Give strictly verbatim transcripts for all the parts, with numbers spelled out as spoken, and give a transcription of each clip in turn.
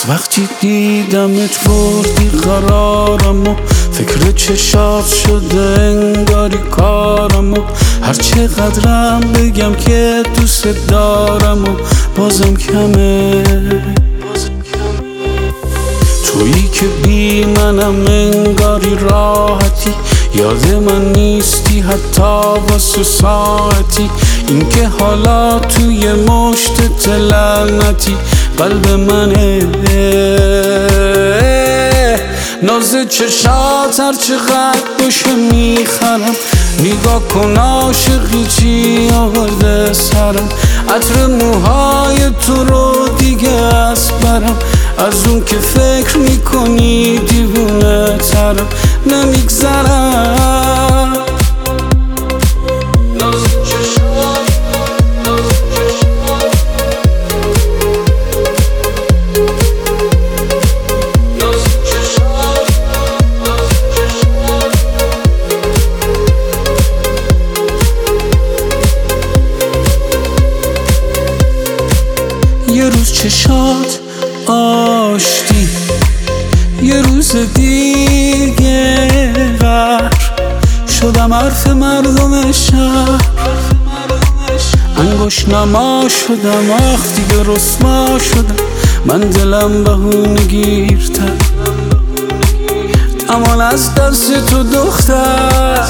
وقتی دیدمت بردی قرارم و فکر چشات شده انگاری کارم و هر چقدرم بگم که دوست دارم و بازم کمه. تویی که بی منم انگاری راحتی، یاد من نیستی حتی واسه ساعتی. این که حالا توی مشت لعنتی قلب منه. ناز چشات هر چقدر باشه میخرم، نگاه کن عاشقی چی آورده سرم. عطر موهای تو رو دیگه از برم، از اون که فکر میکنی دیوونه ترم نمیگذرم. یه روز چشات آشتی، یه روز دیگه غر شدم حرف مردم شهر. انگوش نما شدم، آخ دیگه رسوا شدم، من دلم بهونه گیرتر. امان از دست تو دختر،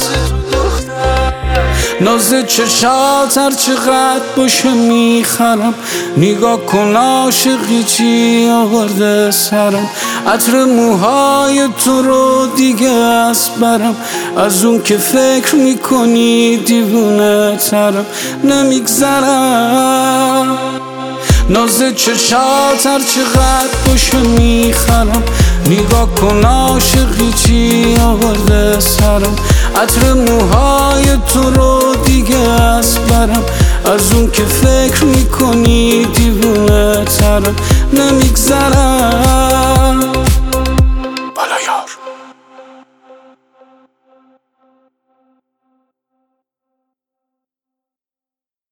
ناز چشات هر چقدر باشه میخرم. نگاه کن عاشقی چی آورده سرم. عطر موهای تو رو دیگه از برم، از اون که فکر میکنی دیوونه ترم نمیگذرم. ناز چشات هر چقدر باشه میخرم. نگاه کن عاشقی چی آورده سرم. عطر موهای تو رو دیگه از برم، از اون که فکر میکنی دیوونه ترم نمیگذرم.